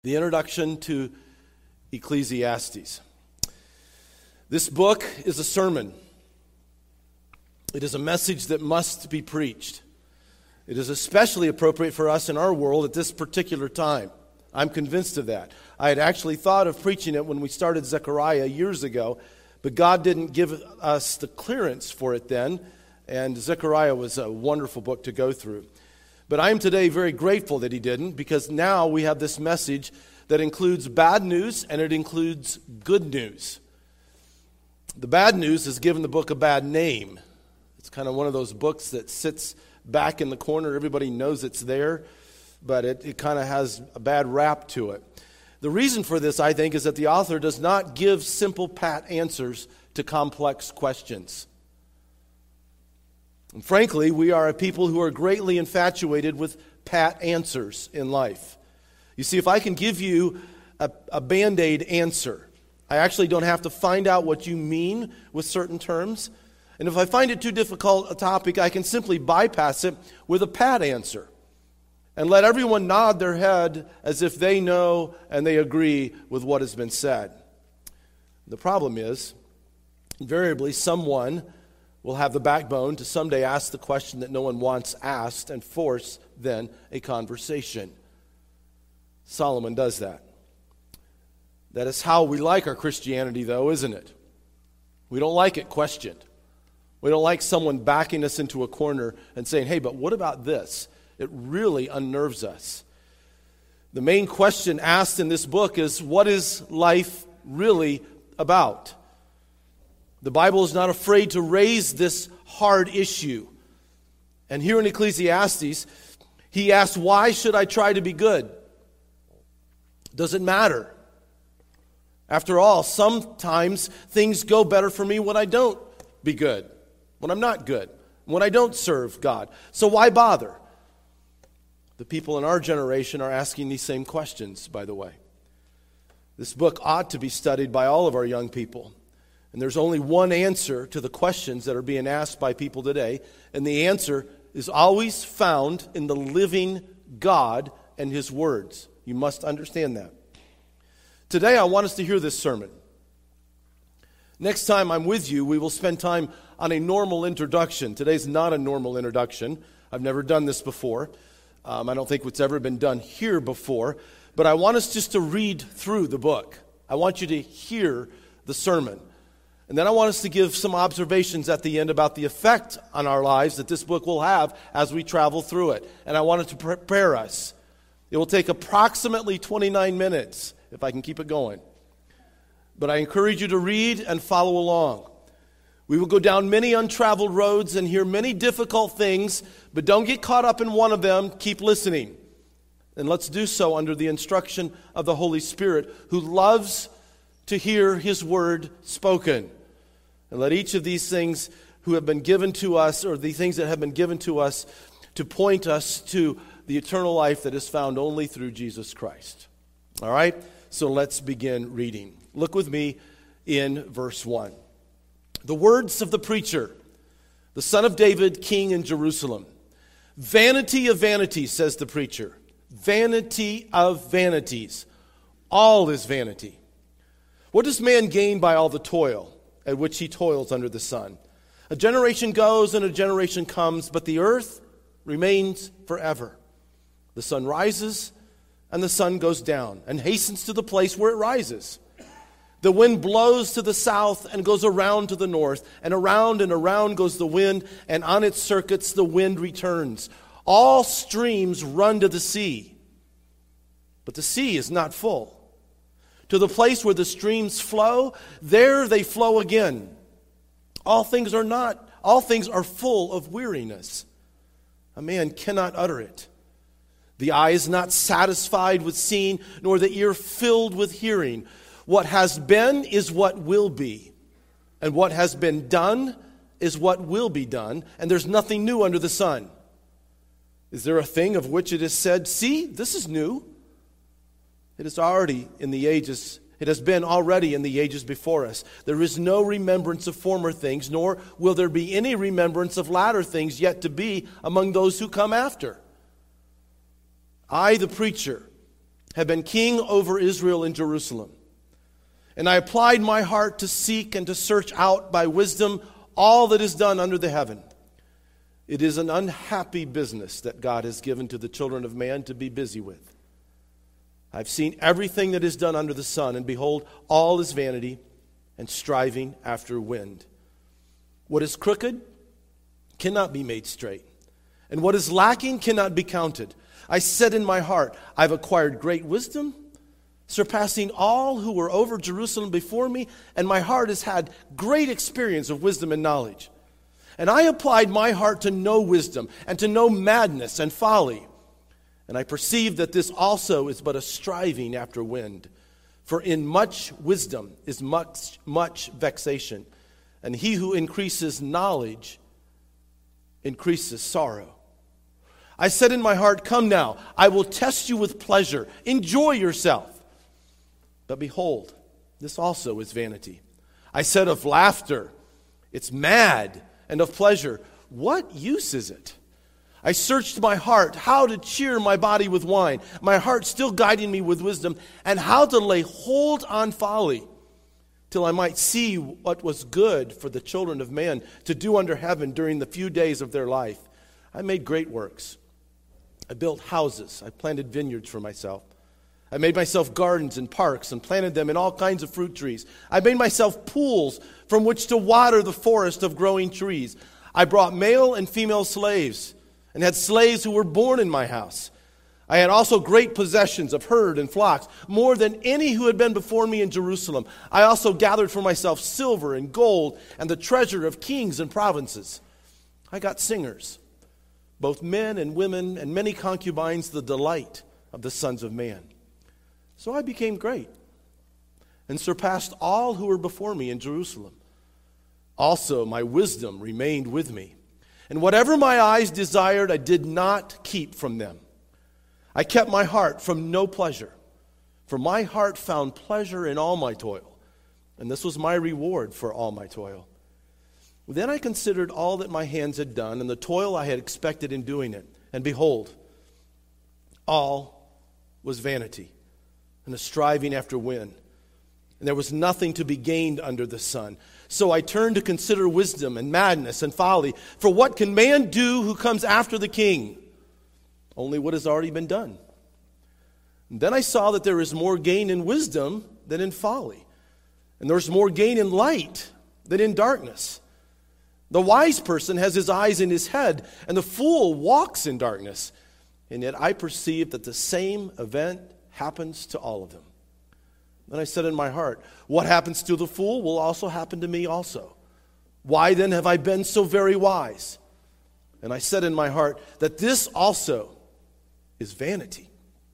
The introduction to Ecclesiastes. This book is a sermon. It is a message that must be preached. It is especially appropriate for us in our world at this particular time. I'm convinced of that. I had actually thought of preaching it when we started Zechariah years ago, but God didn't give us the clearance for it then, and Zechariah was a wonderful book to go through. But I am today very grateful that he didn't, because now we have this message that includes bad news and it includes good news. The bad news has given the book a bad name. It's kind of one of those books that sits back in the corner. Everybody knows it's there, but it kind of has a bad rap to it. The reason for this, I think, is that the author does not give simple, pat answers to complex questions. And frankly, we are a people who are greatly infatuated with pat answers in life. You see, if I can give you a Band-Aid answer, I actually don't have to find out what you mean with certain terms. And if I find it too difficult a topic, I can simply bypass it with a pat answer and let everyone nod their head as if they know and they agree with what has been said. The problem is, invariably, someone will have the backbone to someday ask the question that no one wants asked and force, then, a conversation. Solomon does that. That is how we like our Christianity, though, isn't it? We don't like it questioned. We don't like someone backing us into a corner and saying, hey, but what about this? It really unnerves us. The main question asked in this book is, what is life really about? The Bible is not afraid to raise this hard issue. And here in Ecclesiastes, he asks, why should I try to be good? Does it matter? After all, sometimes things go better for me when I don't be good, when I'm not good, when I don't serve God. So why bother? The people in our generation are asking these same questions, by the way. This book ought to be studied by all of our young people. And there's only one answer to the questions that are being asked by people today, and the answer is always found in the living God and His words. You must understand that. Today I want us to hear this sermon. Next time I'm with you, we will spend time on a normal introduction. Today's not a normal introduction. I've never done this before. I don't think it's ever been done here before. But I want us just to read through the book. I want you to hear the sermon. And then I want us to give some observations at the end about the effect on our lives that this book will have as we travel through it. And I want it to prepare us. It will take approximately 29 minutes, if I can keep it going. But I encourage you to read and follow along. We will go down many untraveled roads and hear many difficult things, but don't get caught up in one of them. Keep listening. And let's do so under the instruction of the Holy Spirit, who loves to hear His word spoken. And let each of these things who have been given to us, or the things that have been given to us, to point us to the eternal life that is found only through Jesus Christ. All right? So let's begin reading. Look with me in verse 1. The words of the preacher, the son of David, king in Jerusalem. Vanity of vanities, says the preacher. Vanity of vanities. All is vanity. What does man gain by all the toil at which he toils under the sun? A generation goes and a generation comes, but the earth remains forever. The sun rises and the sun goes down and hastens to the place where it rises. The wind blows to the south and goes around to the north, and around goes the wind, and on its circuits the wind returns. All streams run to the sea, but the sea is not full. To the place where the streams flow, there they flow again. All things are full of weariness. A man cannot utter it. The eye is not satisfied with seeing, nor the ear filled with hearing. What has been is what will be, and what has been done is what will be done, and there's nothing new under the sun. Is there a thing of which it is said, see, this is new? It is already in the ages. It has been already in the ages before us. There is no remembrance of former things, nor will there be any remembrance of latter things yet to be among those who come after. I, the preacher, have been king over Israel in Jerusalem. And I applied my heart to seek and to search out by wisdom all that is done under the heaven. It is an unhappy business that God has given to the children of man to be busy with. I've seen everything that is done under the sun, and behold, all is vanity and striving after wind. What is crooked cannot be made straight, and what is lacking cannot be counted. I said in my heart, I've acquired great wisdom, surpassing all who were over Jerusalem before me, and my heart has had great experience of wisdom and knowledge. And I applied my heart to know wisdom and to know madness and folly. And I perceived that this also is but a striving after wind. For in much wisdom is much vexation, and he who increases knowledge increases sorrow. I said in my heart, come now, I will test you with pleasure. Enjoy yourself. But behold, this also is vanity. I said of laughter, it's mad, and of pleasure, what use is it? I searched my heart, how to cheer my body with wine, my heart still guiding me with wisdom, and how to lay hold on folly, till I might see what was good for the children of man to do under heaven during the few days of their life. I made great works. I built houses. I planted vineyards for myself. I made myself gardens and parks and planted them in all kinds of fruit trees. I made myself pools from which to water the forest of growing trees. I brought male and female slaves and had slaves who were born in my house. I had also great possessions of herd and flocks, more than any who had been before me in Jerusalem. I also gathered for myself silver and gold and the treasure of kings and provinces. I got singers, both men and women, and many concubines, the delight of the sons of man. So I became great and surpassed all who were before me in Jerusalem. Also, my wisdom remained with me, and whatever my eyes desired, I did not keep from them. I kept my heart from no pleasure, for my heart found pleasure in all my toil, and this was my reward for all my toil. Then I considered all that my hands had done, and the toil I had expected in doing it, and behold, all was vanity and a striving after wind, and there was nothing to be gained under the sun. So I turned to consider wisdom and madness and folly. For what can man do who comes after the king? Only what has already been done. And then I saw that there is more gain in wisdom than in folly, and there's more gain in light than in darkness. The wise person has his eyes in his head, and the fool walks in darkness. And yet I perceive that the same event happens to all of them. Then I said in my heart, what happens to the fool will also happen to me also. Why then have I been so very wise? And I said in my heart that this also is vanity.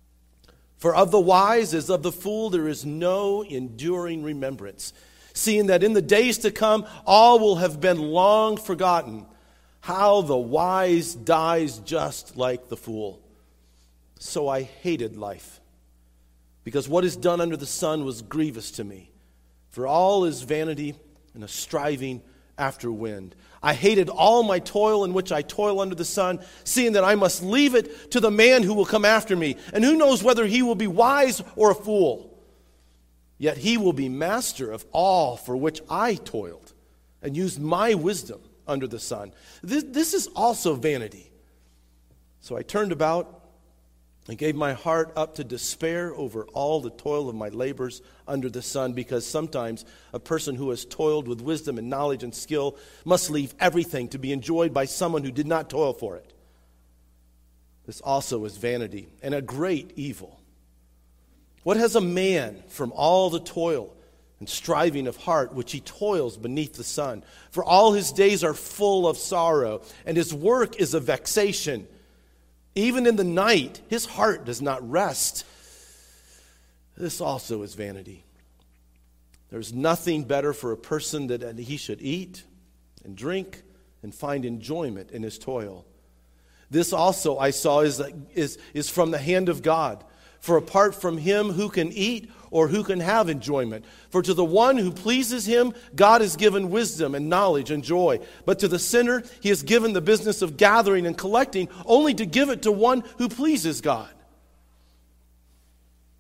For of the wise as of the fool there is no enduring remembrance, seeing that in the days to come all will have been long forgotten. How the wise dies just like the fool. So I hated life, because what is done under the sun was grievous to me. For all is vanity and a striving after wind. I hated all my toil in which I toil under the sun, seeing that I must leave it to the man who will come after me. And who knows whether he will be wise or a fool. Yet he will be master of all for which I toiled and used my wisdom under the sun. This is also vanity. So I turned about and gave my heart up to despair over all the toil of my labors under the sun, because sometimes a person who has toiled with wisdom and knowledge and skill must leave everything to be enjoyed by someone who did not toil for it. This also is vanity and a great evil. What has a man from all the toil and striving of heart which he toils beneath the sun? For all his days are full of sorrow, and his work is a vexation. Even in the night, his heart does not rest. This also is vanity. There's nothing better for a person that he should eat and drink and find enjoyment in his toil. This also I saw is from the hand of God. For apart from him, who can eat or who can have enjoyment? For to the one who pleases him, God has given wisdom and knowledge and joy. But to the sinner, he has given the business of gathering and collecting, only to give it to one who pleases God.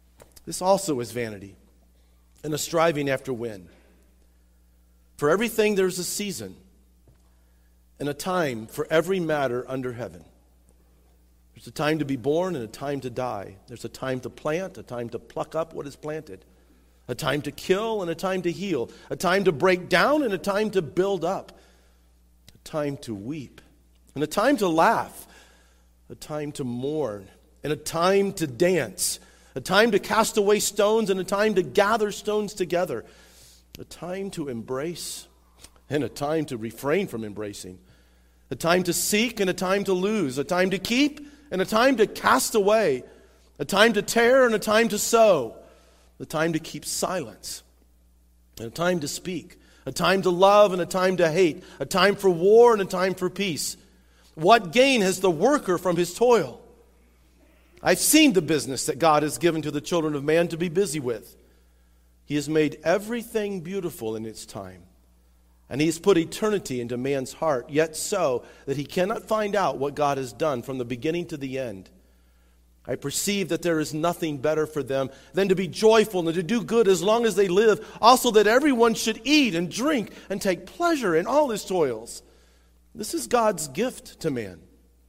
This also is vanity and a striving after wind. For everything there's a season and a time for every matter under heaven. There's a time to be born and a time to die. There's a time to plant, a time to pluck up what is planted. A time to kill and a time to heal. A time to break down and a time to build up. A time to weep and a time to laugh. A time to mourn and a time to dance. A time to cast away stones and a time to gather stones together. A time to embrace and a time to refrain from embracing. A time to seek and a time to lose. A time to keep and a time to cast away. A time to tear and a time to sow. A time to keep silence and a time to speak. A time to love and a time to hate. A time for war and a time for peace. What gain has the worker from his toil? I've seen the business that God has given to the children of man to be busy with. He has made everything beautiful in its time. And he has put eternity into man's heart, yet so that he cannot find out what God has done from the beginning to the end. I perceive that there is nothing better for them than to be joyful and to do good as long as they live. Also that everyone should eat and drink and take pleasure in all his toils. This is God's gift to man.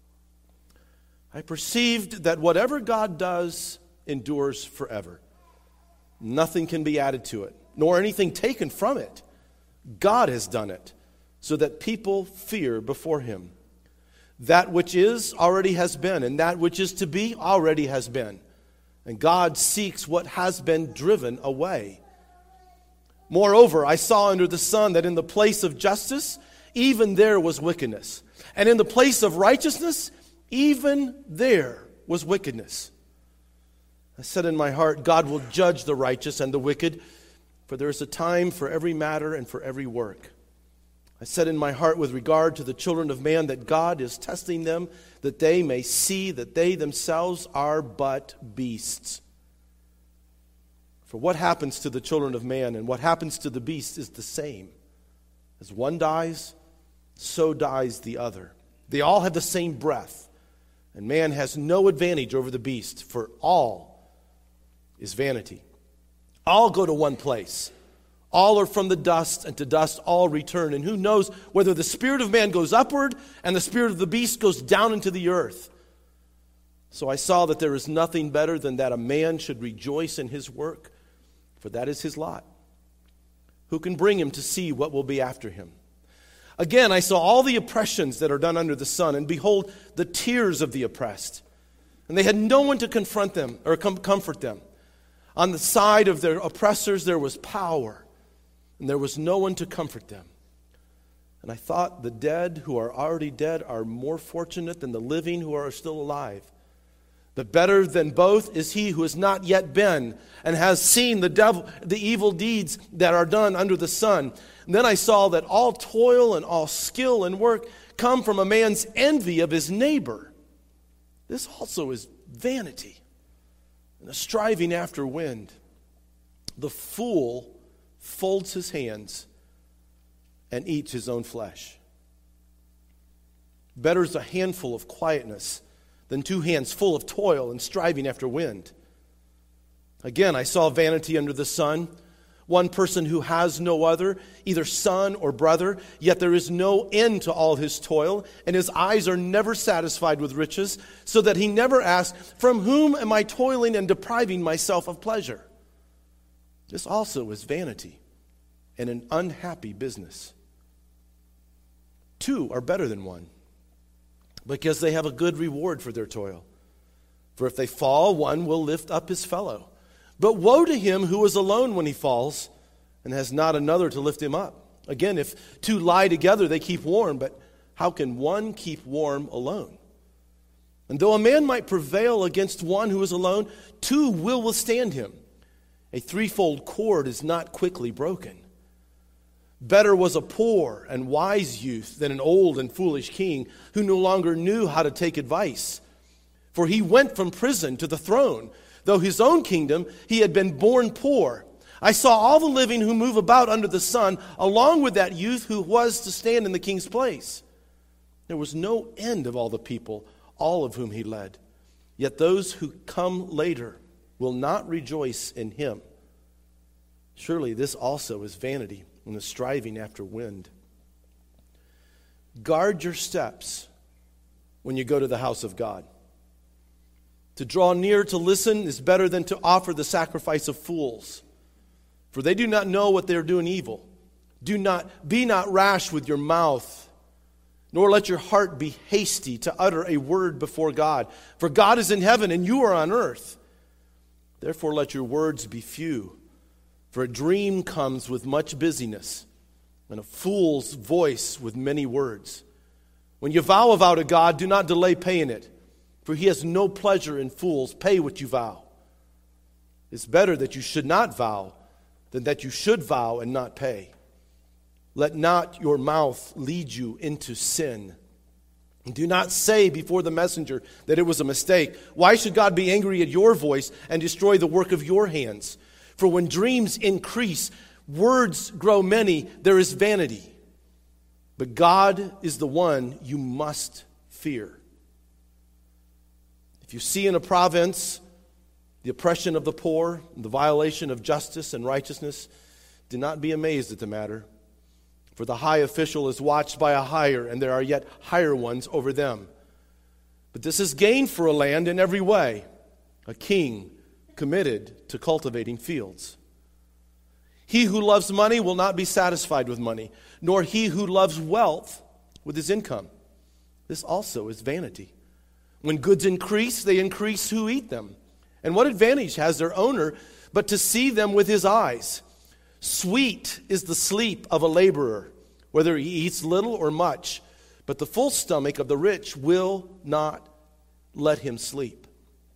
I perceived that whatever God does endures forever. Nothing can be added to it, nor anything taken from it. God has done it, so that people fear before him. That which is already has been, and that which is to be already has been. And God seeks what has been driven away. Moreover, I saw under the sun that in the place of justice, even there was wickedness. And in the place of righteousness, even there was wickedness. I said in my heart, God will judge the righteous and the wicked, for there is a time for every matter and for every work. I said in my heart with regard to the children of man that God is testing them, that they may see that they themselves are but beasts. For what happens to the children of man and what happens to the beast is the same. As one dies, so dies the other. They all have the same breath, and man has no advantage over the beast, for all is vanity. All go to one place. All are from the dust, and to dust all return. And who knows whether the spirit of man goes upward and the spirit of the beast goes down into the earth. So I saw that there is nothing better than that a man should rejoice in his work, for that is his lot. Who can bring him to see what will be after him? Again, I saw all the oppressions that are done under the sun, and behold, the tears of the oppressed. And they had no one to confront them or comfort them. On the side of their oppressors there was power, and there was no one to comfort them. And I thought the dead who are already dead are more fortunate than the living who are still alive. But better than both is he who has not yet been and has seen the evil deeds that are done under the sun. And then I saw that all toil and all skill and work come from a man's envy of his neighbor. This also is vanity and a striving after wind. The fool folds his hands and eats his own flesh. Better is a handful of quietness than 2 hands full of toil and striving after wind. Again, I saw vanity under the sun. One person who has no other, either son or brother, yet there is no end to all his toil, and his eyes are never satisfied with riches, so that he never asks, from whom am I toiling and depriving myself of pleasure? This also is vanity and an unhappy business. 2 are better than 1, because they have a good reward for their toil. For if they fall, one will lift up his fellow. But woe to him who is alone when he falls and has not another to lift him up. Again, if 2 lie together, they keep warm, but how can one keep warm alone? And though a man might prevail against one who is alone, 2 will withstand him. A 3-fold cord is not quickly broken. Better was a poor and wise youth than an old and foolish king who no longer knew how to take advice. For he went from prison to the throne. Though his own kingdom, he had been born poor. I saw all the living who move about under the sun, along with that youth who was to stand in the king's place. There was no end of all the people, all of whom he led. Yet those who come later will not rejoice in him. Surely this also is vanity and the striving after wind. Guard your steps when you go to the house of God. To draw near to listen is better than to offer the sacrifice of fools, for they do not know what they are doing evil. Be not rash with your mouth, nor let your heart be hasty to utter a word before God. For God is in heaven and you are on earth. Therefore let your words be few, for a dream comes with much busyness, and a fool's voice with many words. When you vow a vow to God, do not delay paying it, for he has no pleasure in fools. Pay what you vow. It's better that you should not vow than that you should vow and not pay. Let not your mouth lead you into sin. And do not say before the messenger that it was a mistake. Why should God be angry at your voice and destroy the work of your hands? For when dreams increase, words grow many, there is vanity. But God is the one you must fear. If you see in a province the oppression of the poor, the violation of justice and righteousness, do not be amazed at the matter. For the high official is watched by a higher, and there are yet higher ones over them. But this is gain for a land in every way, a king committed to cultivating fields. He who loves money will not be satisfied with money, nor he who loves wealth with his income. This also is vanity. When goods increase, they increase who eat them. And what advantage has their owner but to see them with his eyes? Sweet is the sleep of a laborer, whether he eats little or much, but the full stomach of the rich will not let him sleep.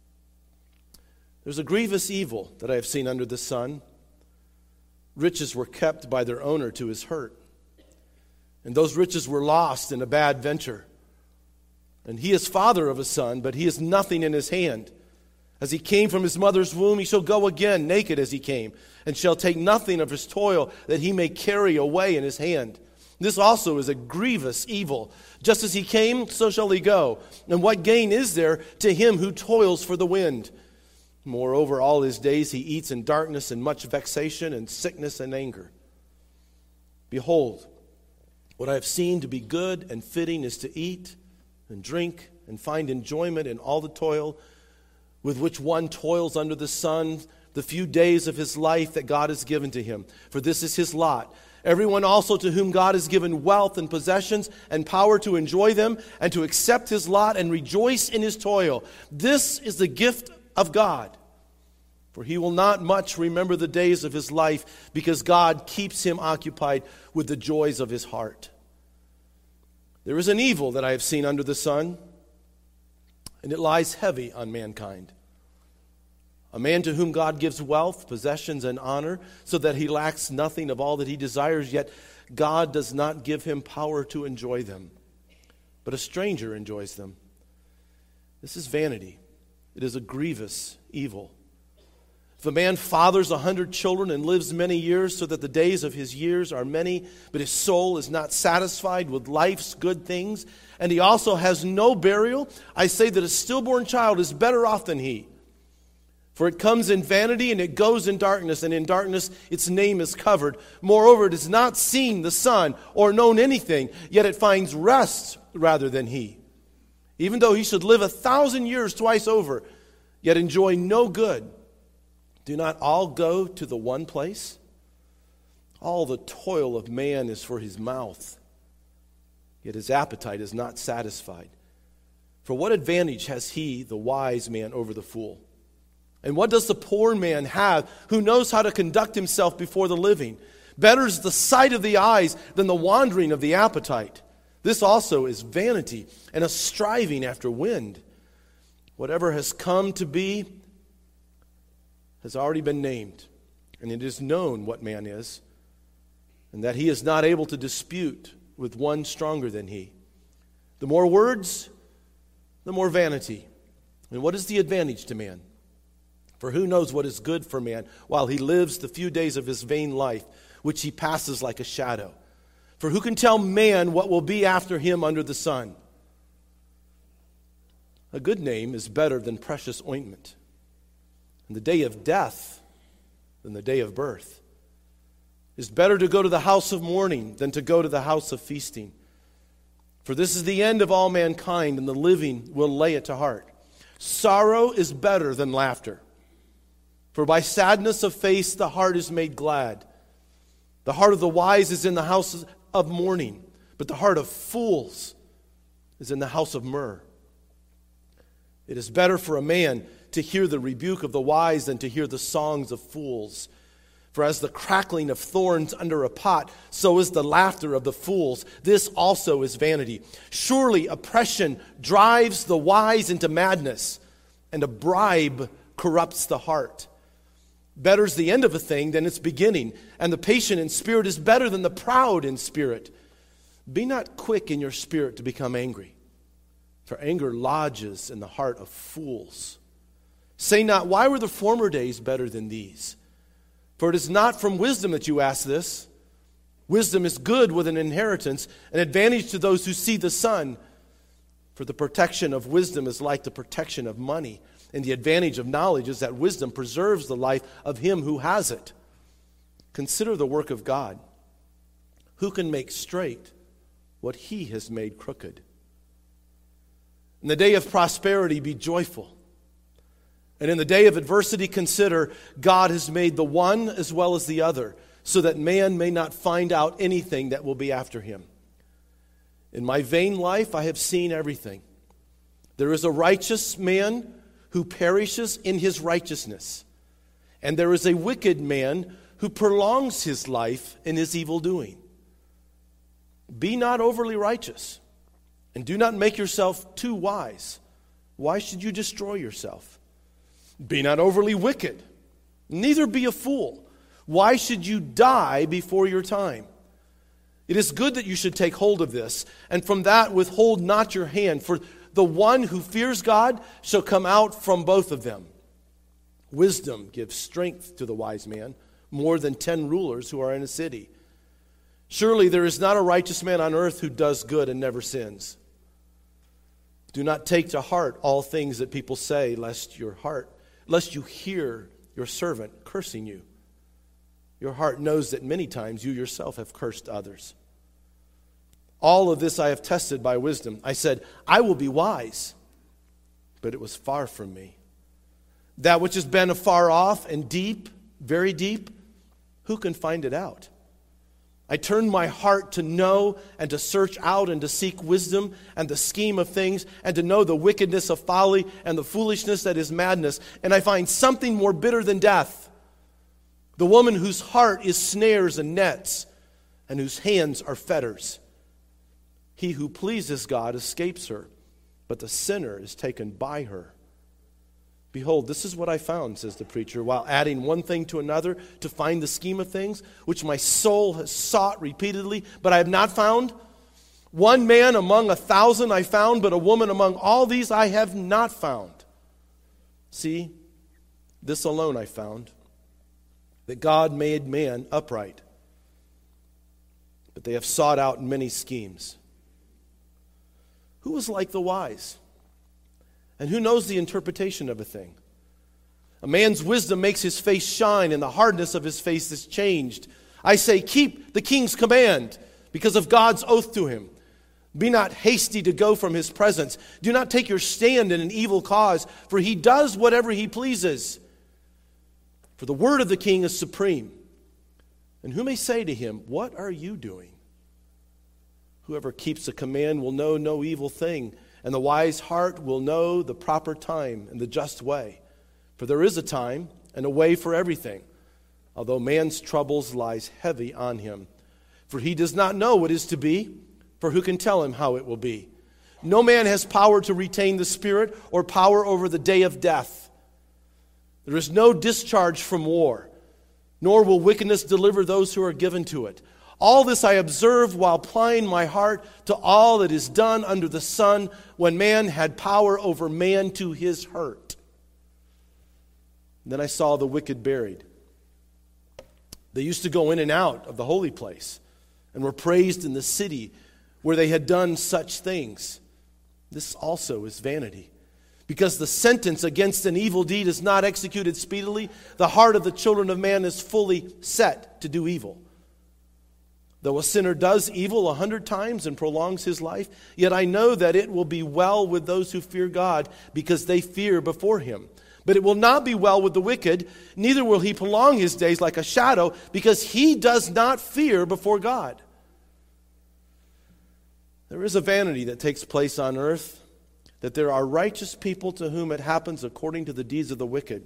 There's a grievous evil that I have seen under the sun. Riches were kept by their owner to his hurt, and those riches were lost in a bad venture. And he is father of a son, but he has nothing in his hand. As he came from his mother's womb, he shall go again naked as he came, and shall take nothing of his toil that he may carry away in his hand. This also is a grievous evil. Just as he came, so shall he go. And what gain is there to him who toils for the wind? Moreover, all his days he eats in darkness and much vexation and sickness and anger. Behold, what I have seen to be good and fitting is to eat and drink and find enjoyment in all the toil with which one toils under the sun, the few days of his life that God has given to him. For this is his lot. Everyone also to whom God has given wealth and possessions and power to enjoy them and to accept his lot and rejoice in his toil. This is the gift of God. For he will not much remember the days of his life, because God keeps him occupied with the joys of his heart. There is an evil that I have seen under the sun, and it lies heavy on mankind. A man to whom God gives wealth, possessions, and honor, so that he lacks nothing of all that he desires, yet God does not give him power to enjoy them, but a stranger enjoys them. This is vanity. It is a grievous evil. If a man fathers 100 children and lives many years, so that the days of his years are many, but his soul is not satisfied with life's good things, and he also has no burial, I say that a stillborn child is better off than he. For it comes in vanity and it goes in darkness, and in darkness its name is covered. Moreover, it has not seen the sun or known anything, yet it finds rest rather than he. Even though he should live 1,000 years twice over, yet enjoy no good. Do not all go to the one place? All the toil of man is for his mouth, yet his appetite is not satisfied. For what advantage has he, the wise man, over the fool? And what does the poor man have who knows how to conduct himself before the living? Better is the sight of the eyes than the wandering of the appetite. This also is vanity and a striving after wind. Whatever has come to be has already been named, and it is known what man is, and that he is not able to dispute with one stronger than he. The more words, the more vanity. And what is the advantage to man? For who knows what is good for man while he lives the few days of his vain life, which he passes like a shadow? For who can tell man what will be after him under the sun? A good name is better than precious ointment, and the day of death than the day of birth. It is better to go to the house of mourning than to go to the house of feasting. For this is the end of all mankind, and the living will lay it to heart. Sorrow is better than laughter. For by sadness of face the heart is made glad. The heart of the wise is in the house of mourning, but the heart of fools is in the house of myrrh. It is better for a man to hear the rebuke of the wise than to hear the songs of fools. For as the crackling of thorns under a pot, so is the laughter of the fools. This also is vanity. Surely oppression drives the wise into madness, and a bribe corrupts the heart. Better is the end of a thing than its beginning, and the patient in spirit is better than the proud in spirit. Be not quick in your spirit to become angry, for anger lodges in the heart of fools. Say not, why were the former days better than these? For it is not from wisdom that you ask this. Wisdom is good with an inheritance, an advantage to those who see the sun. For the protection of wisdom is like the protection of money, and the advantage of knowledge is that wisdom preserves the life of him who has it. Consider the work of God. Who can make straight what he has made crooked? In the day of prosperity, be joyful. And in the day of adversity, consider God has made the one as well as the other, so that man may not find out anything that will be after him. In my vain life, I have seen everything. There is a righteous man who perishes in his righteousness, and there is a wicked man who prolongs his life in his evil doing. Be not overly righteous, and do not make yourself too wise. Why should you destroy yourself? Be not overly wicked, neither be a fool. Why should you die before your time? It is good that you should take hold of this, and from that withhold not your hand, for the one who fears God shall come out from both of them. Wisdom gives strength to the wise man, more than 10 rulers who are in a city. Surely there is not a righteous man on earth who does good and never sins. Do not take to heart all things that people say, lest you hear your servant cursing you. Your heart knows that many times you yourself have cursed others. All of this I have tested by wisdom. I said, I will be wise, but it was far from me. That which has been afar off and deep, very deep, who can find it out? I turned my heart to know and to search out and to seek wisdom and the scheme of things and to know the wickedness of folly and the foolishness that is madness. And I find something more bitter than death. The woman whose heart is snares and nets and whose hands are fetters. He who pleases God escapes her, but the sinner is taken by her. Behold, this is what I found, says the preacher, while adding one thing to another to find the scheme of things, which my soul has sought repeatedly, but I have not found. One man among 1,000 I found, but a woman among all these I have not found. See, this alone I found, that God made man upright, but they have sought out many schemes. Who is like the wise? And who knows the interpretation of a thing? A man's wisdom makes his face shine, and the hardness of his face is changed. I say, keep the king's command, because of God's oath to him. Be not hasty to go from his presence. Do not take your stand in an evil cause, for he does whatever he pleases. For the word of the king is supreme. And who may say to him, what are you doing? Whoever keeps the command will know no evil thing, and the wise heart will know the proper time and the just way. For there is a time and a way for everything, although man's troubles lies heavy on him. For he does not know what is to be, for who can tell him how it will be? No man has power to retain the spirit or power over the day of death. There is no discharge from war, nor will wickedness deliver those who are given to it. All this I observed while applying my heart to all that is done under the sun, when man had power over man to his hurt. Then I saw the wicked buried. They used to go in and out of the holy place and were praised in the city where they had done such things. This also is vanity. Because the sentence against an evil deed is not executed speedily, the heart of the children of man is fully set to do evil. Though a sinner does evil 100 times and prolongs his life, yet I know that it will be well with those who fear God, because they fear before him. But it will not be well with the wicked, neither will he prolong his days like a shadow, because he does not fear before God. There is a vanity that takes place on earth, that there are righteous people to whom it happens according to the deeds of the wicked.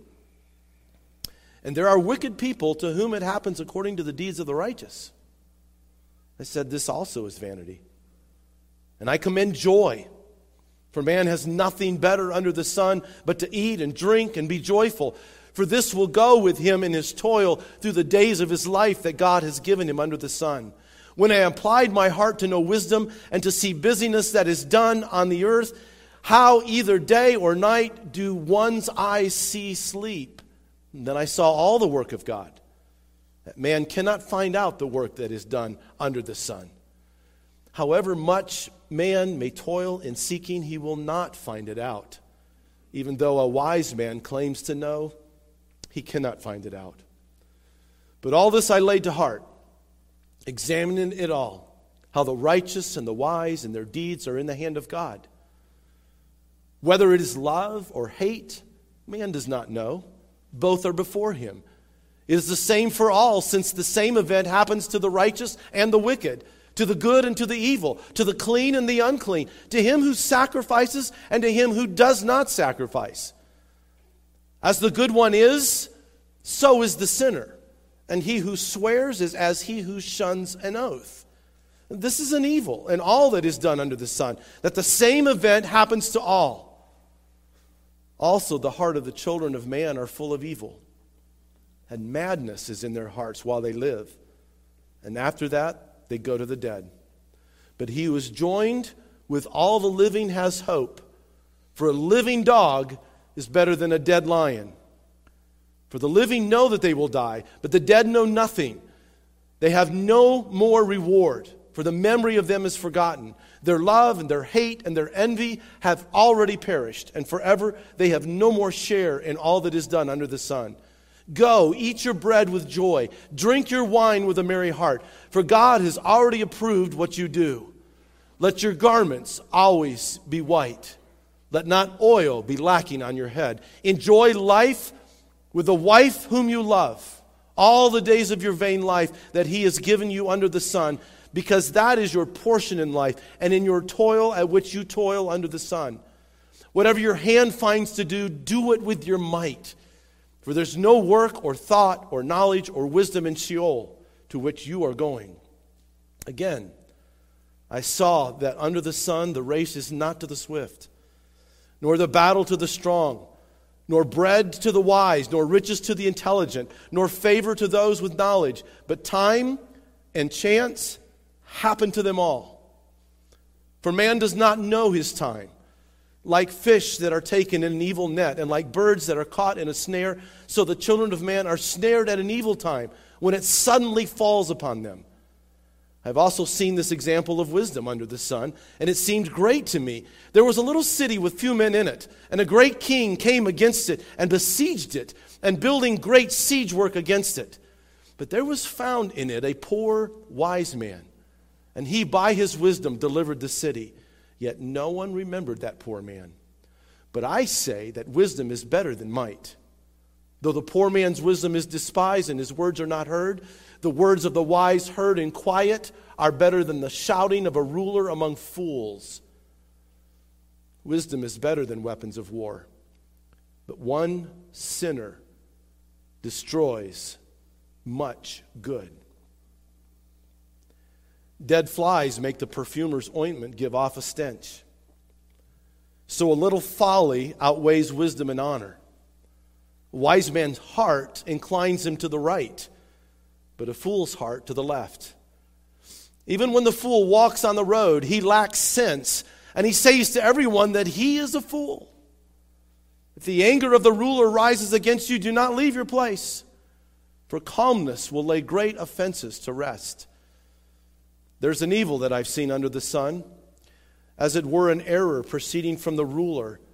And there are wicked people to whom it happens according to the deeds of the righteous. I said, this also is vanity. And I commend joy, for man has nothing better under the sun but to eat and drink and be joyful. For this will go with him in his toil through the days of his life that God has given him under the sun. When I applied my heart to know wisdom and to see busyness that is done on the earth, how either day or night do one's eyes see sleep? And then I saw all the work of God, that man cannot find out the work that is done under the sun. However much man may toil in seeking, he will not find it out. Even though a wise man claims to know, he cannot find it out. But all this I laid to heart, examining it all, how the righteous and the wise and their deeds are in the hand of God. Whether it is love or hate, man does not know. Both are before him. It is the same for all, since the same event happens to the righteous and the wicked, to the good and to the evil, to the clean and the unclean, to him who sacrifices and to him who does not sacrifice. As the good one is, so is the sinner, and he who swears is as he who shuns an oath. This is an evil in all that is done under the sun, that the same event happens to all. Also, the heart of the children of man are full of evil, and madness is in their hearts while they live. And after that, they go to the dead. But he who is joined with all the living has hope. For a living dog is better than a dead lion. For the living know that they will die, but the dead know nothing. They have no more reward, for the memory of them is forgotten. Their love and their hate and their envy have already perished, and forever they have no more share in all that is done under the sun. Go, eat your bread with joy, drink your wine with a merry heart, for God has already approved what you do. Let your garments always be white. Let not oil be lacking on your head. Enjoy life with the wife whom you love, all the days of your vain life that he has given you under the sun, because that is your portion in life, and in your toil at which you toil under the sun. Whatever your hand finds to do, do it with your might. For there's no work or thought or knowledge or wisdom in Sheol, to which you are going. Again, I saw that under the sun the race is not to the swift, nor the battle to the strong, nor bread to the wise, nor riches to the intelligent, nor favor to those with knowledge, but time and chance happen to them all. For man does not know his time. Like fish that are taken in an evil net, and like birds that are caught in a snare, so the children of man are snared at an evil time, when it suddenly falls upon them. I've also seen this example of wisdom under the sun, and it seemed great to me. There was a little city with few men in it, and a great king came against it and besieged it, and building great siege work against it. But there was found in it a poor wise man, and he by his wisdom delivered the city. Yet no one remembered that poor man. But I say that wisdom is better than might. Though the poor man's wisdom is despised and his words are not heard, the words of the wise heard in quiet are better than the shouting of a ruler among fools. Wisdom is better than weapons of war, but one sinner destroys much good. Dead flies make the perfumer's ointment give off a stench. So a little folly outweighs wisdom and honor. A wise man's heart inclines him to the right, but a fool's heart to the left. Even when the fool walks on the road, he lacks sense, and he says to everyone that he is a fool. If the anger of the ruler rises against you, do not leave your place, for calmness will lay great offenses to rest. There's an evil that I've seen under the sun, as it were an error proceeding from the ruler.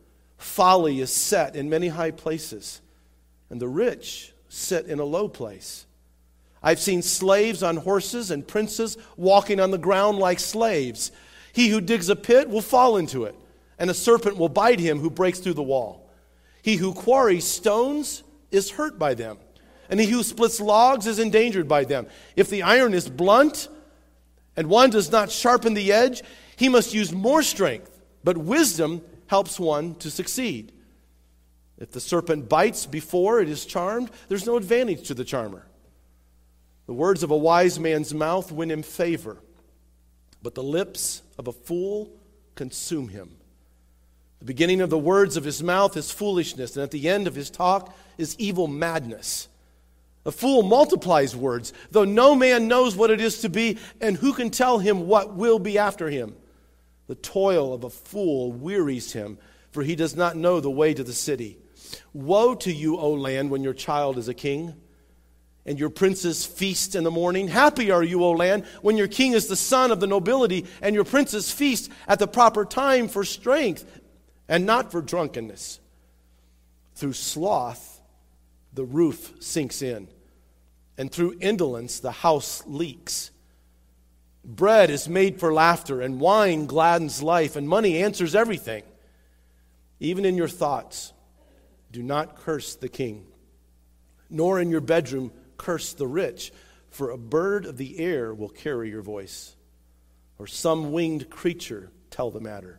Folly is set in many high places, and the rich sit in a low place. I've seen slaves on horses and princes walking on the ground like slaves. He who digs a pit will fall into it, and a serpent will bite him who breaks through the wall. He who quarries stones is hurt by them, and he who splits logs is endangered by them. If the iron is blunt, and one does not sharpen the edge, he must use more strength, but wisdom helps one to succeed. If the serpent bites before it is charmed, there's no advantage to the charmer. The words of a wise man's mouth win him favor, but the lips of a fool consume him. The beginning of the words of his mouth is foolishness, and at the end of his talk is evil madness. A fool multiplies words, though no man knows what it is to be, and who can tell him what will be after him? The toil of a fool wearies him, for he does not know the way to the city. Woe to you, O land, when your child is a king, and your princes feast in the morning. Happy are you, O land, when your king is the son of the nobility, and your princes feast at the proper time for strength, and not for drunkenness. Through sloth, the roof sinks in, and through indolence, the house leaks. Bread is made for laughter, and wine gladdens life, and money answers everything. Even in your thoughts, do not curse the king, nor in your bedroom curse the rich, for a bird of the air will carry your voice, or some winged creature tell the matter.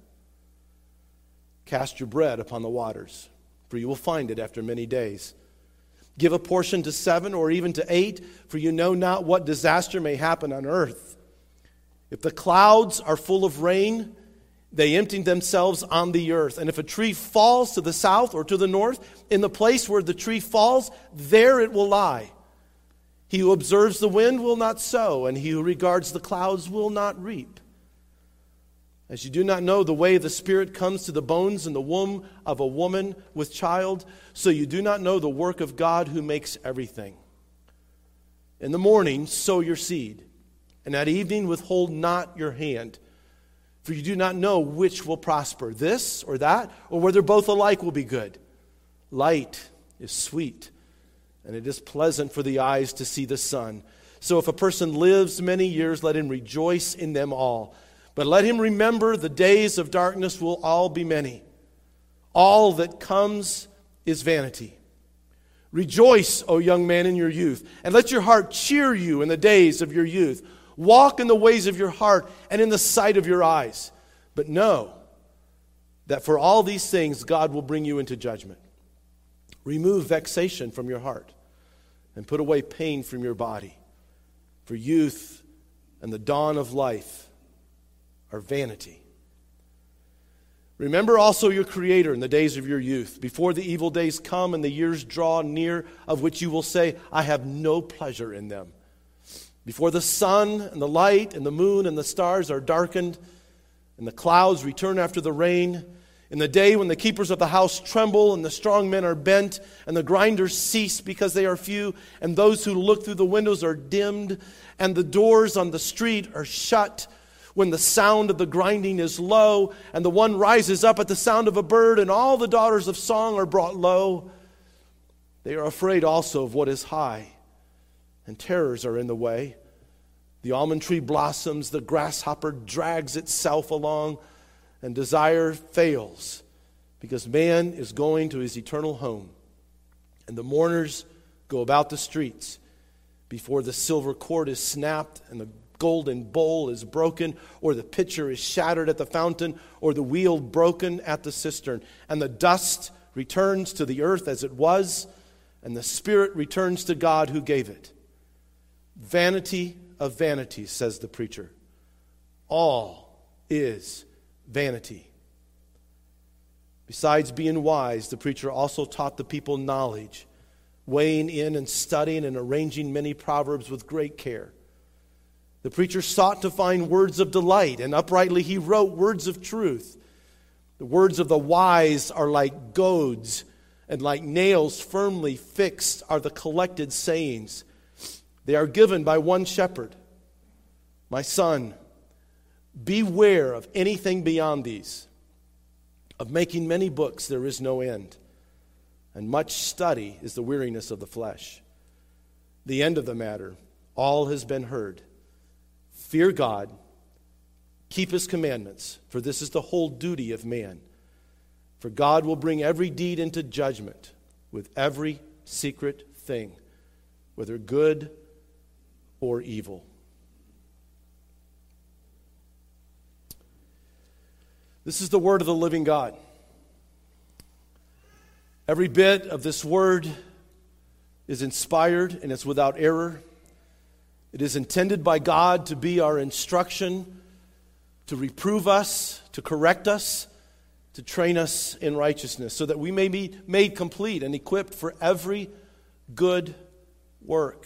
Cast your bread upon the waters, for you will find it after many days. Give a portion to 7 or even to 8, for you know not what disaster may happen on earth. If the clouds are full of rain, they empty themselves on the earth. And if a tree falls to the south or to the north, in the place where the tree falls, there it will lie. He who observes the wind will not sow, and he who regards the clouds will not reap. As you do not know the way the Spirit comes to the bones in the womb of a woman with child, so you do not know the work of God who makes everything. In the morning sow your seed, and at evening withhold not your hand, for you do not know which will prosper, this or that, or whether both alike will be good. Light is sweet, and it is pleasant for the eyes to see the sun. So if a person lives many years, let him rejoice in them all. But let him remember the days of darkness will all be many. All that comes is vanity. Rejoice, O young man, in your youth, and let your heart cheer you in the days of your youth. Walk in the ways of your heart and in the sight of your eyes. But know that for all these things God will bring you into judgment. Remove vexation from your heart and put away pain from your body. For youth and the dawn of life are vanity. Remember also your Creator in the days of your youth, before the evil days come and the years draw near, of which you will say, I have no pleasure in them. Before the sun and the light and the moon and the stars are darkened, and the clouds return after the rain, in the day when the keepers of the house tremble and the strong men are bent and the grinders cease because they are few, and those who look through the windows are dimmed, and the doors on the street are shut, when the sound of the grinding is low, and the one rises up at the sound of a bird, and all the daughters of song are brought low. They are afraid also of what is high, and terrors are in the way. The almond tree blossoms, the grasshopper drags itself along, and desire fails, because man is going to his eternal home. And the mourners go about the streets before the silver cord is snapped and the golden bowl is broken, or the pitcher is shattered at the fountain, or the wheel broken at the cistern. And the dust returns to the earth as it was, and the spirit returns to God who gave it. Vanity of vanities, says the preacher. All is vanity. Besides being wise, the preacher also taught the people knowledge, weighing in and studying and arranging many proverbs with great care. The preacher sought to find words of delight, and uprightly he wrote words of truth. The words of the wise are like goads, and like nails firmly fixed are the collected sayings. They are given by one shepherd. My son, beware of anything beyond these. Of making many books there is no end, and much study is the weariness of the flesh. The end of the matter, all has been heard. Fear God, keep His commandments, for this is the whole duty of man. For God will bring every deed into judgment with every secret thing, whether good or evil. This is the word of the living God. Every bit of this word is inspired and it's without error. It is intended by God to be our instruction, to reprove us, to correct us, to train us in righteousness, so that we may be made complete and equipped for every good work.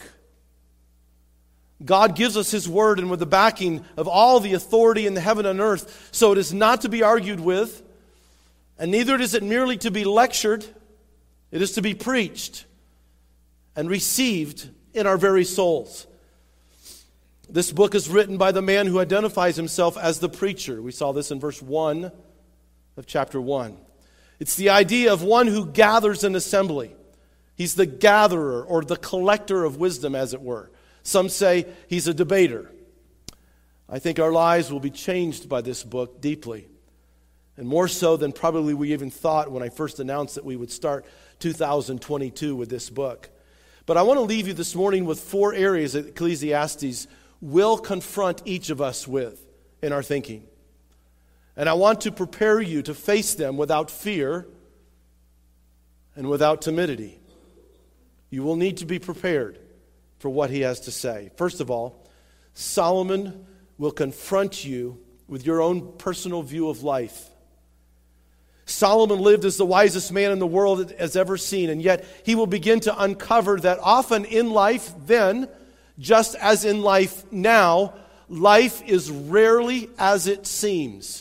God gives us His word, and with the backing of all the authority in the heaven and earth, so it is not to be argued with, and neither is it merely to be lectured. It is to be preached and received in our very souls. This book is written by the man who identifies himself as the preacher. We saw this in verse 1 of chapter 1. It's the idea of one who gathers an assembly. He's the gatherer or the collector of wisdom, as it were. Some say he's a debater. I think our lives will be changed by this book deeply, and more so than probably we even thought when I first announced that we would start 2022 with this book. But I want to leave you this morning with 4 areas that Ecclesiastes will confront each of us with in our thinking. And I want to prepare you to face them without fear and without timidity. You will need to be prepared for what he has to say. First of all, Solomon will confront you with your own personal view of life. Solomon lived as the wisest man in the world has ever seen, and yet he will begin to uncover that often in life then, just as in life now, life is rarely as it seems.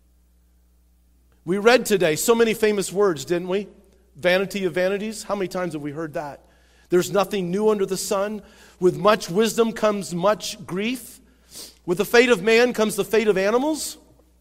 We read today so many famous words, didn't we? Vanity of vanities. How many times have we heard that? There's nothing new under the sun. With much wisdom comes much grief. With the fate of man comes the fate of animals.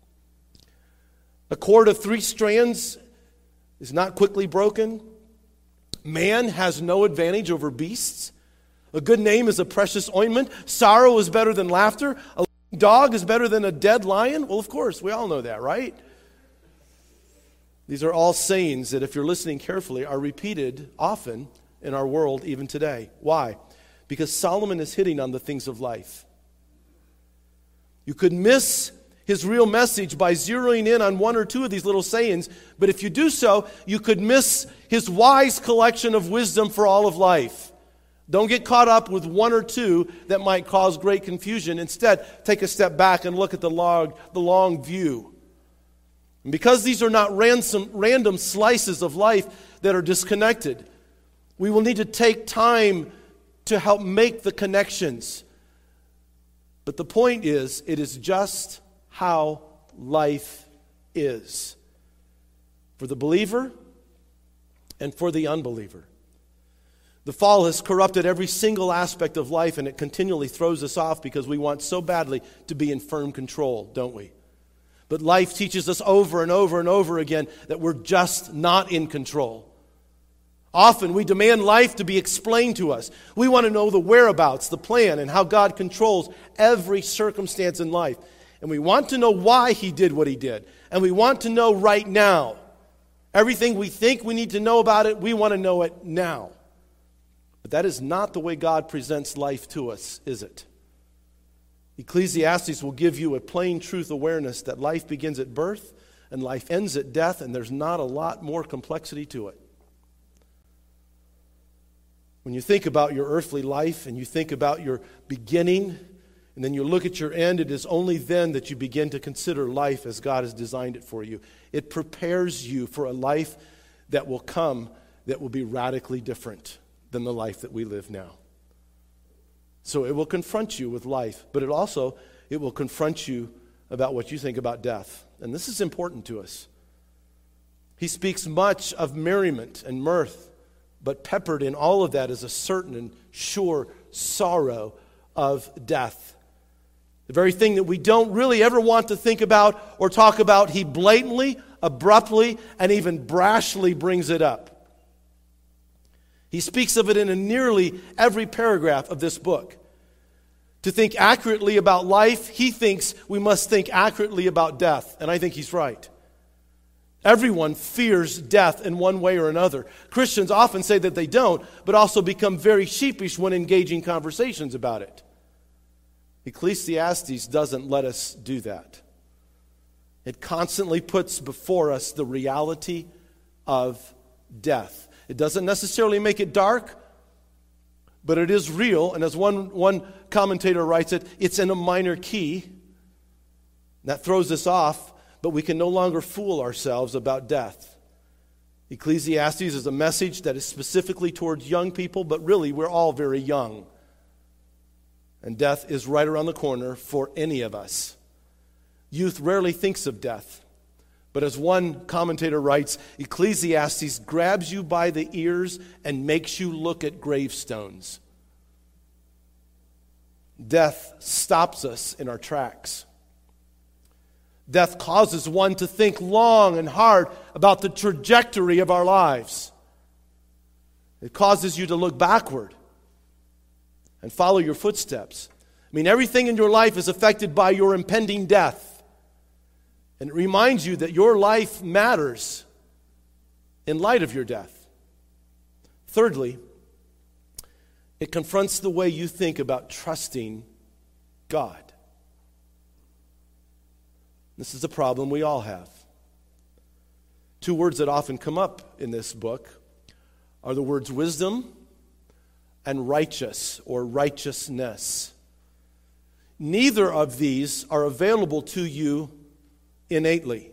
A cord of 3 strands is not quickly broken. Man has no advantage over beasts. A good name is a precious ointment. Sorrow is better than laughter. A dog is better than a dead lion. Well, of course, we all know that, right? These are all sayings that, if you're listening carefully, are repeated often in our world even today. Why? Because Solomon is hitting on the things of life. You could miss his real message by zeroing in on 1 or 2 of these little sayings, but if you do so, you could miss his wise collection of wisdom for all of life. Don't get caught up with 1 or 2 that might cause great confusion. Instead, take a step back and look at the long view. And because these are not random slices of life that are disconnected, we will need to take time to help make the connections. But the point is, it is just how life is for the believer and for the unbeliever. The fall has corrupted every single aspect of life, and it continually throws us off because we want so badly to be in firm control, don't we? But life teaches us over and over and over again that we're just not in control. Often we demand life to be explained to us. We want to know the whereabouts, the plan, and how God controls every circumstance in life. And we want to know why He did what He did. And we want to know right now. Everything we think we need to know about it, we want to know it now. But that is not the way God presents life to us, is it? Ecclesiastes will give you a plain truth awareness that life begins at birth and life ends at death, and there's not a lot more complexity to it. When you think about your earthly life and you think about your beginning and then you look at your end, it is only then that you begin to consider life as God has designed it for you. It prepares you for a life that will come that will be radically different than the life that we live now. So it will confront you with life, but it will confront you about what you think about death. And this is important to us. He speaks much of merriment and mirth, but peppered in all of that is a certain and sure sorrow of death. The very thing that we don't really ever want to think about or talk about, he blatantly, abruptly, and even brashly brings it up. He speaks of it in nearly every paragraph of this book. To think accurately about life, he thinks we must think accurately about death, and I think he's right. Everyone fears death in one way or another. Christians often say that they don't, but also become very sheepish when engaging conversations about it. Ecclesiastes doesn't let us do that. It constantly puts before us the reality of death. It doesn't necessarily make it dark, but it is real. And as one commentator writes it, it's in a minor key. That throws us off, but we can no longer fool ourselves about death. Ecclesiastes is a message that is specifically towards young people, but really we're all very young. And death is right around the corner for any of us. Youth rarely thinks of death. But as one commentator writes, Ecclesiastes grabs you by the ears and makes you look at gravestones. Death stops us in our tracks. Death causes one to think long and hard about the trajectory of our lives. It causes you to look backward and follow your footsteps. I mean, everything in your life is affected by your impending death. And it reminds you that your life matters in light of your death. Thirdly, it confronts the way you think about trusting God. This is a problem we all have. Two words that often come up in this book are the words wisdom and righteous or righteousness. Neither of these are available to you innately.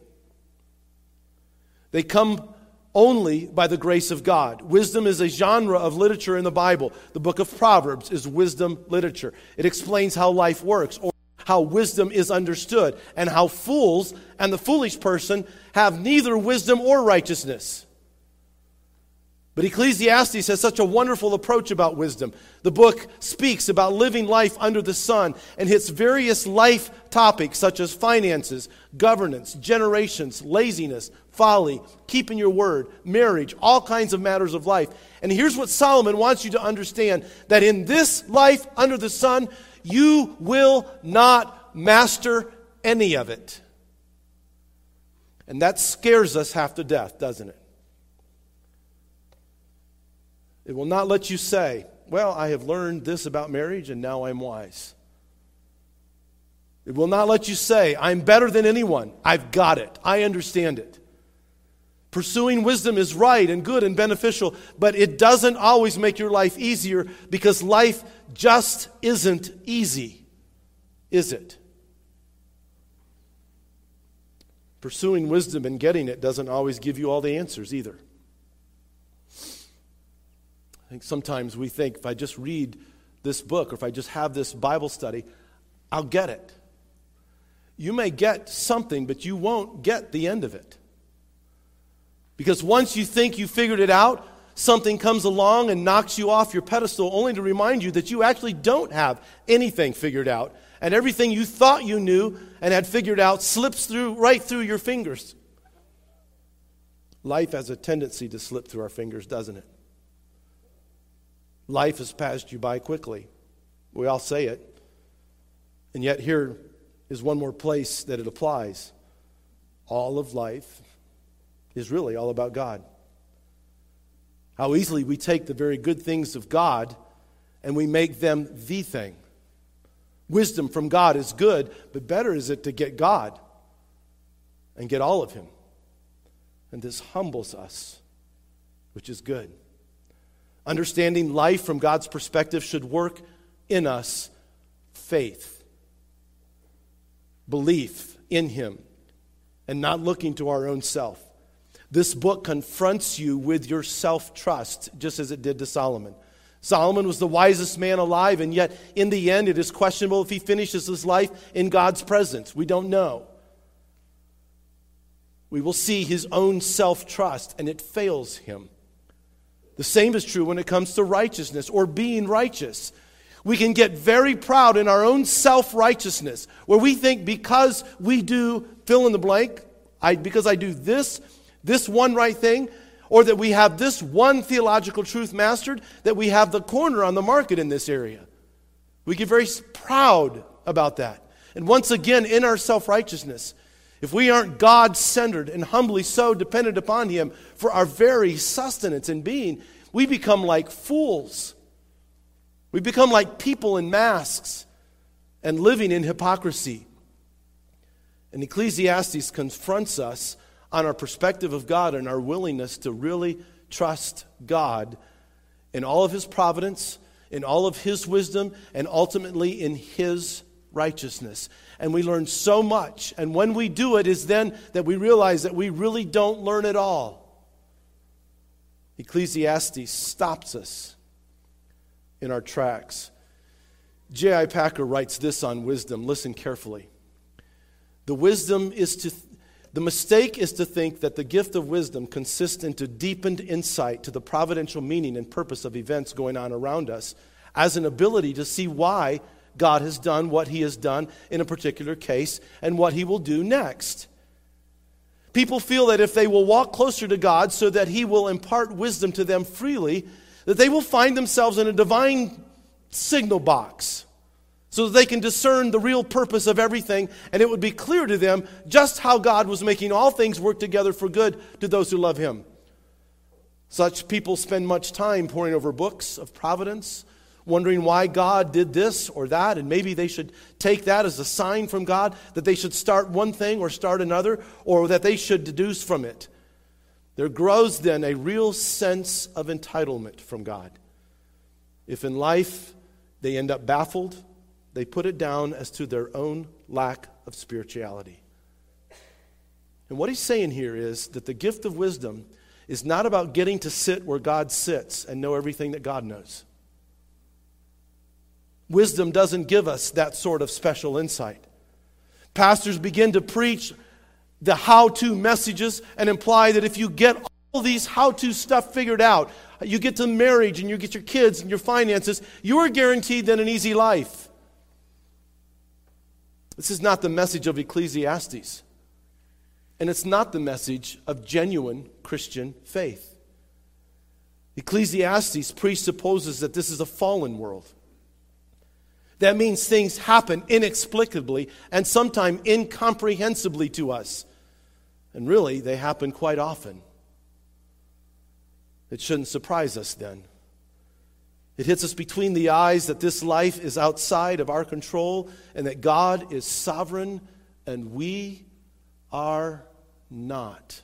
They come only by the grace of God. Wisdom is a genre of literature in the Bible. The book of Proverbs is wisdom literature. It explains how life works, or how wisdom is understood, and how fools and the foolish person have neither wisdom or righteousness. But Ecclesiastes has such a wonderful approach about wisdom. The book speaks about living life under the sun and hits various life topics such as finances, governance, generations, laziness, folly, keeping your word, marriage, all kinds of matters of life. And here's what Solomon wants you to understand, that in this life under the sun, you will not master any of it. And that scares us half to death, doesn't it? It will not let you say, well, I have learned this about marriage and now I'm wise. It will not let you say, I'm better than anyone. I've got it. I understand it. Pursuing wisdom is right and good and beneficial, but it doesn't always make your life easier, because life just isn't easy, is it? Pursuing wisdom and getting it doesn't always give you all the answers either. I think sometimes we think, if I just read this book or if I just have this Bible study, I'll get it. You may get something, but you won't get the end of it. Because once you think you figured it out, something comes along and knocks you off your pedestal, only to remind you that you actually don't have anything figured out. And everything you thought you knew and had figured out slips right through your fingers. Life has a tendency to slip through our fingers, doesn't it? Life has passed you by quickly. We all say it. And yet here is one more place that it applies. All of life is really all about God. How easily we take the very good things of God and we make them the thing. Wisdom from God is good, but better is it to get God and get all of Him. And this humbles us, which is good. Understanding life from God's perspective should work in us faith, belief in Him, and not looking to our own self. This book confronts you with your self-trust, just as it did to Solomon. Solomon was the wisest man alive, and yet in the end it is questionable if he finishes his life in God's presence. We don't know. We will see his own self-trust, and it fails him. The same is true when it comes to righteousness or being righteous. We can get very proud in our own self-righteousness, where we think because we do fill in the blank, because I do this one right thing, or that we have this one theological truth mastered, that we have the corner on the market in this area. We get very proud about that. And once again, in our self-righteousness, if we aren't God-centered and humbly so dependent upon Him for our very sustenance and being, we become like fools. We become like people in masks and living in hypocrisy. And Ecclesiastes confronts us on our perspective of God and our willingness to really trust God in all of His providence, in all of His wisdom, and ultimately in His righteousness. And we learn so much. And when we do it is then that we realize that we really don't learn at all. Ecclesiastes stops us in our tracks. J.I. Packer writes this on wisdom. Listen carefully. The mistake is to think that the gift of wisdom consists into deepened insight to the providential meaning and purpose of events going on around us as an ability to see why God has done what He has done in a particular case and what He will do next. People feel that if they will walk closer to God so that He will impart wisdom to them freely, that they will find themselves in a divine signal box so that they can discern the real purpose of everything, and it would be clear to them just how God was making all things work together for good to those who love Him. Such people spend much time poring over books of providence, wondering why God did this or that, and maybe they should take that as a sign from God that they should start one thing or start another, or that they should deduce from it. There grows then a real sense of entitlement from God. If in life they end up baffled, they put it down as to their own lack of spirituality. And what he's saying here is that the gift of wisdom is not about getting to sit where God sits and know everything that God knows. Wisdom doesn't give us that sort of special insight. Pastors begin to preach the how-to messages and imply that if you get all these how-to stuff figured out, you get to marriage and you get your kids and your finances, you are guaranteed then an easy life. This is not the message of Ecclesiastes. And it's not the message of genuine Christian faith. Ecclesiastes presupposes that this is a fallen world. That means things happen inexplicably and sometimes incomprehensibly to us. And really, they happen quite often. It shouldn't surprise us then. It hits us between the eyes that this life is outside of our control and that God is sovereign and we are not.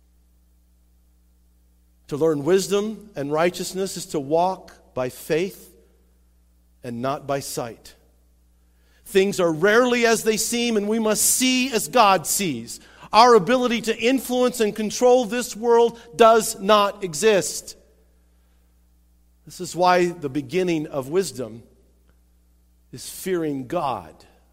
To learn wisdom and righteousness is to walk by faith and not by sight. Things are rarely as they seem, and we must see as God sees. Our ability to influence and control this world does not exist. This is why the beginning of wisdom is fearing God.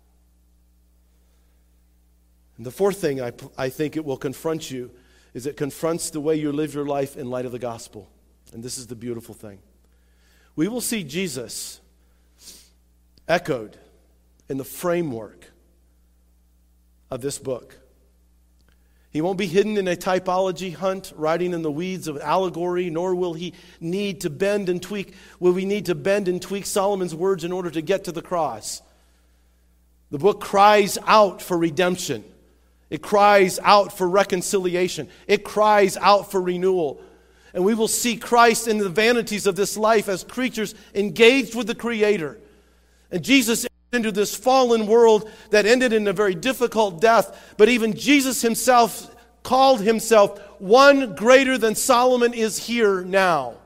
And the fourth thing I think it will confront you is it confronts the way you live your life in light of the gospel. And this is the beautiful thing. We will see Jesus echoed in the framework of this book. He won't be hidden in a typology hunt, riding in the weeds of allegory, nor will he need to bend and tweak. Will we need to bend and tweak Solomon's words in order to get to the cross? The book cries out for redemption. It cries out for reconciliation. It cries out for renewal. And we will see Christ in the vanities of this life as creatures engaged with the Creator. And Jesus into this fallen world that ended in a very difficult death. But even Jesus himself called himself one greater than Solomon is here now.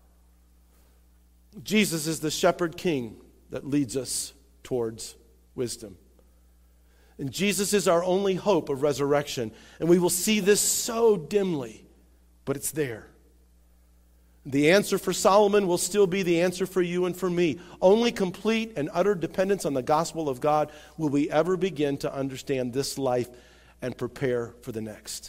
Jesus is the shepherd king that leads us towards wisdom. And Jesus is our only hope of resurrection. And we will see this so dimly, but it's there. The answer for Solomon will still be the answer for you and for me. Only complete and utter dependence on the gospel of God will we ever begin to understand this life and prepare for the next.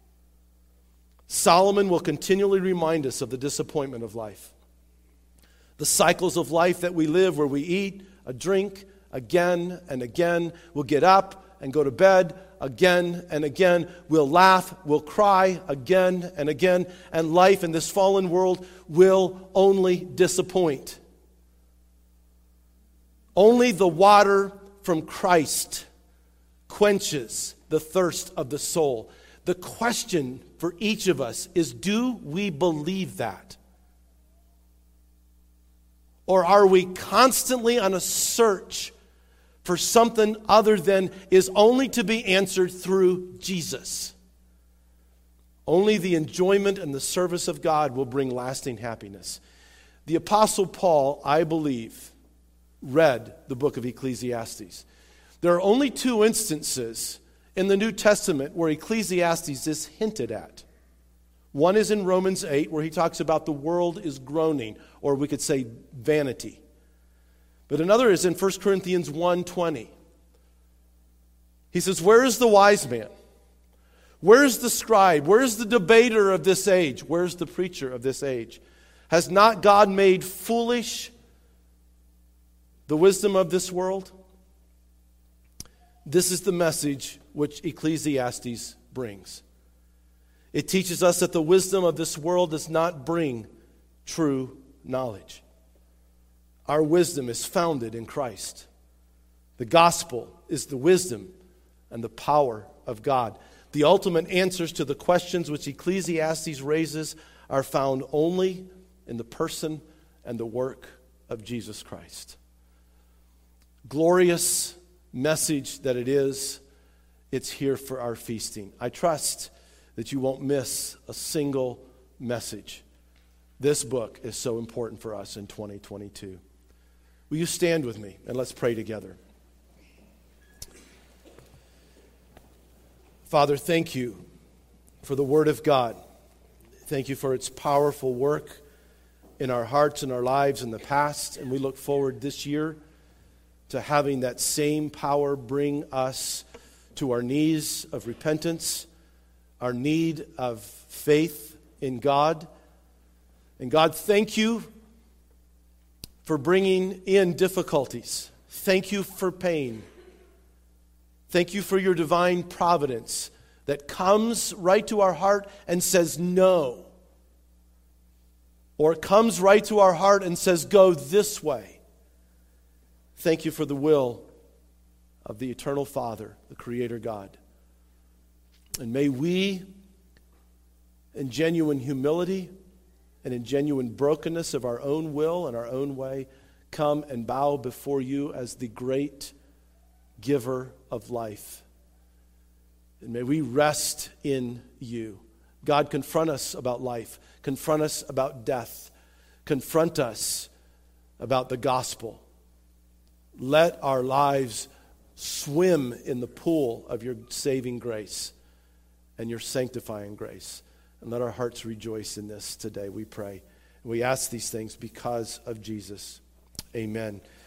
Solomon will continually remind us of the disappointment of life. The cycles of life that we live, where we eat, drink, again and again. We'll get up and go to bed again and again. We'll laugh, we'll cry again and again. And life in this fallen world will only disappoint. Only the water from Christ quenches the thirst of the soul. The question for each of us is, do we believe that? Or are we constantly on a search for something other than is only to be answered through Jesus? Only the enjoyment and the service of God will bring lasting happiness. The Apostle Paul, I believe, read the book of Ecclesiastes. There are only 2 instances in the New Testament where Ecclesiastes is hinted at. One is in Romans 8, where he talks about the world is groaning, or we could say vanity. But another is in 1 Corinthians 1:20. He says, where is the wise man? Where is the scribe? Where is the debater of this age? Where is the preacher of this age? Has not God made foolish the wisdom of this world? This is the message which Ecclesiastes brings. It teaches us that the wisdom of this world does not bring true knowledge. Our wisdom is founded in Christ. The gospel is the wisdom and the power of God. The ultimate answers to the questions which Ecclesiastes raises are found only in the person and the work of Jesus Christ. Glorious message that it is, it's here for our feasting. I trust that you won't miss a single message. This book is so important for us in 2022. Will you stand with me and let's pray together? Father, thank you for the Word of God. Thank you for its powerful work in our hearts and our lives in the past. And we look forward this year to having that same power bring us to our knees of repentance, our need of faith in God. And God, thank you for bringing in difficulties. Thank you for pain. Thank you for your divine providence that comes right to our heart and says no. Or it comes right to our heart and says, go this way. Thank you for the will of the eternal Father, the Creator God. And may we, in genuine humility and in genuine brokenness of our own will and our own way, come and bow before you as the great giver of life. And may we rest in you. God, confront us about life. Confront us about death. Confront us about the gospel. Let our lives swim in the pool of your saving grace and your sanctifying grace. And let our hearts rejoice in this today, we pray. And we ask these things because of Jesus. Amen.